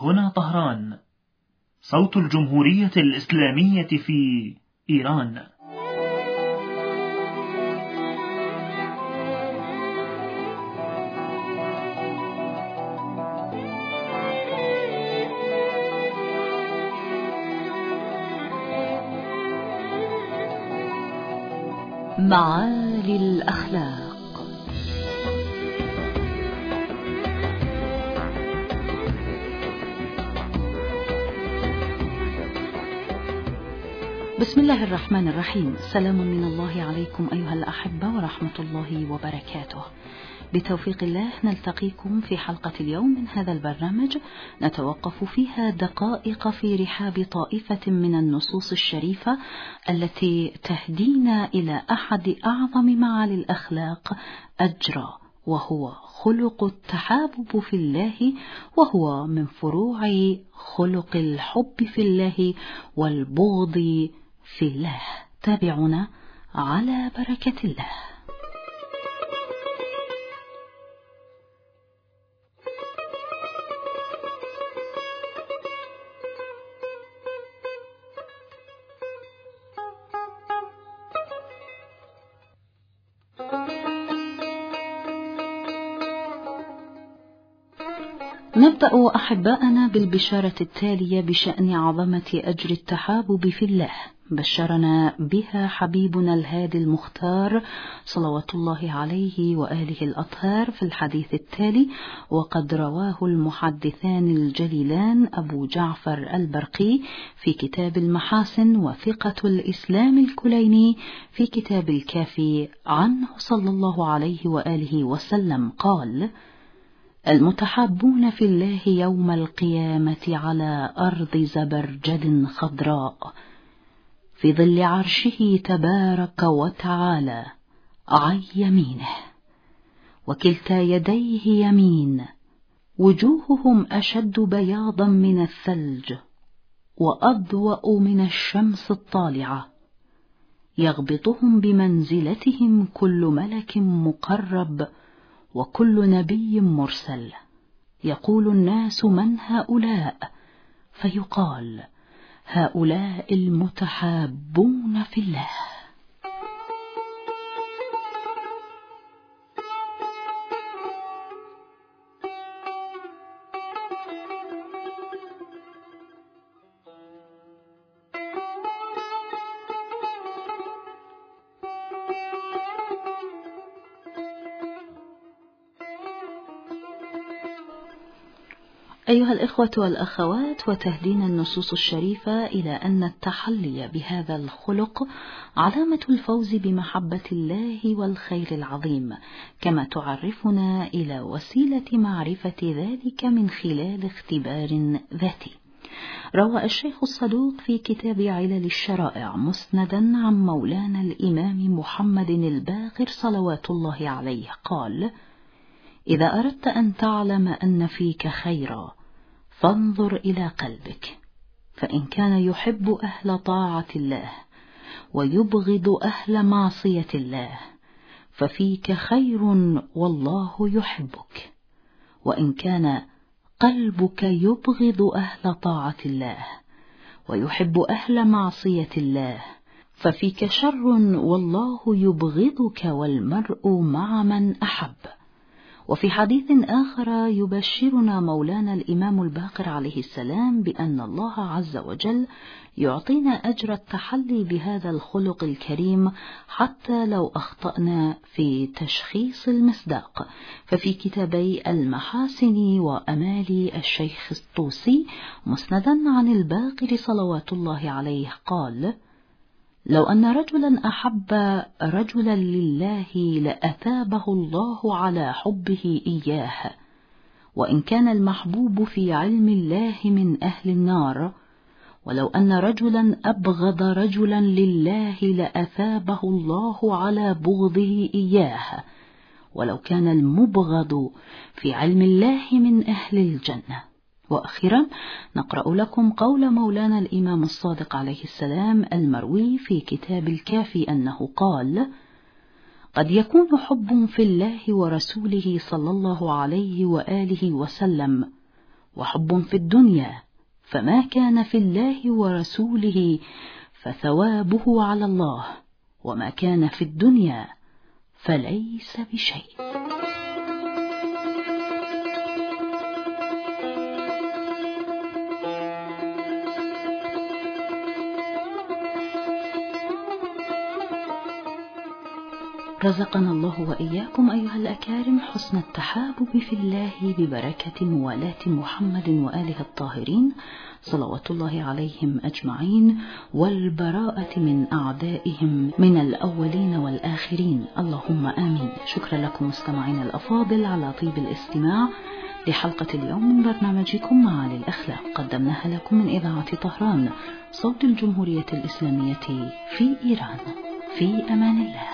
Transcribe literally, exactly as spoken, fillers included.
هنا طهران، صوت الجمهورية الإسلامية في إيران. معالي الأخلاق. بسم الله الرحمن الرحيم. سلام من الله عليكم أيها الأحبة ورحمة الله وبركاته. بتوفيق الله نلتقيكم في حلقة اليوم من هذا البرنامج نتوقف فيها دقائق في رحاب طائفة من النصوص الشريفة التي تهدينا إلى أحد أعظم معالي الأخلاق أجرا، وهو خلق التحابب في الله، وهو من فروع خلق الحب في الله والبغض في الله. تابعونا على بركة الله. نبدأ أحباءنا بالبشارة التالية بشأن عظمة أجر التحابب في الله. بشرنا بها حبيبنا الهادي المختار صلوات الله عليه وآله الأطهار في الحديث التالي، وقد رواه المحدثان الجليلان أبو جعفر البرقي في كتاب المحاسن، وثقة الإسلام الكليني في كتاب الكافي عنه صلى الله عليه وآله وسلم قال: المتحابون في الله يوم القيامة على أرض زبرجد خضراء في ظل عرشه تبارك وتعالى عن يمينه، وكلتا يديه يمين، وجوههم أشد بياضا من الثلج وأضوأ من الشمس الطالعة، يغبطهم بمنزلتهم كل ملك مقرب وكل نبي مرسل. يقول الناس: من هؤلاء؟ فيقال: هؤلاء المتحابون في الله. أيها الإخوة والأخوات، وتهدينا النصوص الشريفة إلى أن التحلي بهذا الخلق علامة الفوز بمحبة الله والخير العظيم، كما تعرفنا إلى وسيلة معرفة ذلك من خلال اختبار ذاتي. روى الشيخ الصدوق في كتاب علل الشرائع مسندا عن مولانا الإمام محمد الباقر صلوات الله عليه قال: إذا أردت أن تعلم أن فيك خيرا فانظر إلى قلبك، فإن كان يحب أهل طاعة الله ويبغض أهل معصية الله ففيك خير والله يحبك، وإن كان قلبك يبغض أهل طاعة الله ويحب أهل معصية الله ففيك شر والله يبغضك والمرء مع من أحب. وفي حديث آخر يبشرنا مولانا الإمام الباقر عليه السلام بأن الله عز وجل يعطينا أجر التحلي بهذا الخلق الكريم حتى لو أخطأنا في تشخيص المصداق. ففي كتابي المحاسن وأمالي الشيخ الطوسي مسندا عن الباقر صلوات الله عليه قال: لو أن رجلا أحب رجلا لله لأثابه الله على حبه إياه، وإن كان المحبوب في علم الله من أهل النار، ولو أن رجلا أبغض رجلا لله لأثابه الله على بغضه إياه، ولو كان المبغض في علم الله من أهل الجنة. وأخيرا نقرأ لكم قول مولانا الإمام الصادق عليه السلام المروي في كتاب الكافي أنه قال: قد يكون حب في الله ورسوله صلى الله عليه وآله وسلم وحب في الدنيا، فما كان في الله ورسوله فثوابه على الله، وما كان في الدنيا فليس بشيء. رزقنا الله وإياكم أيها الأكارم حسن التحابب في الله ببركة موالاة محمد وآله الطاهرين صلوات الله عليهم أجمعين، والبراءة من أعدائهم من الأولين والآخرين، اللهم آمين. شكرا لكم مستمعين الأفاضل على طيب الاستماع لحلقة اليوم من برنامجكم معالي الأخلاق، قدمناها لكم من إذاعة طهران صوت الجمهورية الإسلامية في إيران. في أمان الله.